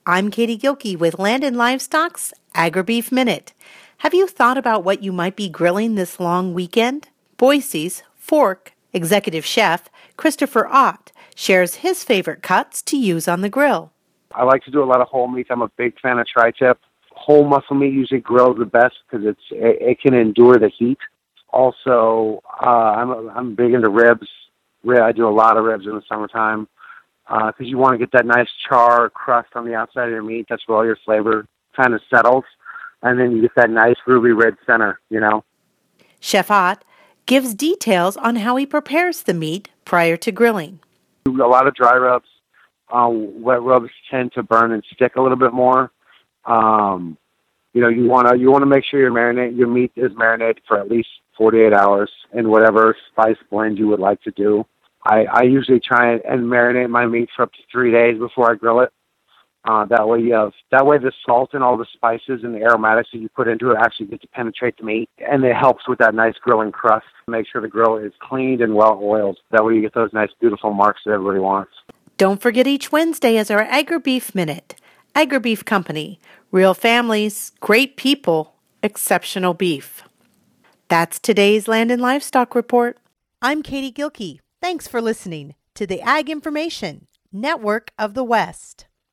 I'm Katie Gilkey with Land and Livestock's AgriBeef Minute. Have you thought about what you might be grilling this long weekend? Boise's Fork executive chef Christopher Ott shares his favorite cuts to use on the grill. I like to do a lot of whole meats. I'm a big fan of tri-tip. Whole muscle meat usually grills the best because it can endure the heat. Also, I'm big into ribs. I do a lot of ribs in the summertime because you want to get that nice char crust on the outside of your meat. That's where all your flavor kind of settles. And then you get that nice ruby red center, Chef Ott gives details on how he prepares the meat prior to grilling. A lot of dry rubs. Wet rubs tend to burn and stick a little bit more. You want to make sure your meat is marinated for at least 48 hours in whatever spice blend you would like to do. I usually try and marinate my meat for up to 3 days before I grill it. That way the salt and all the spices and the aromatics that you put into it actually get to penetrate the meat, and it helps with that nice grilling crust. Make sure the grill is cleaned and well oiled. That way you get those nice beautiful marks that everybody wants. Don't forget each Wednesday is our AgriBeef Minute. AgriBeef Company, real families, great people, exceptional beef. That's today's Land and Livestock Report. I'm Katie Gilkey. Thanks for listening to the Ag Information Network of the West.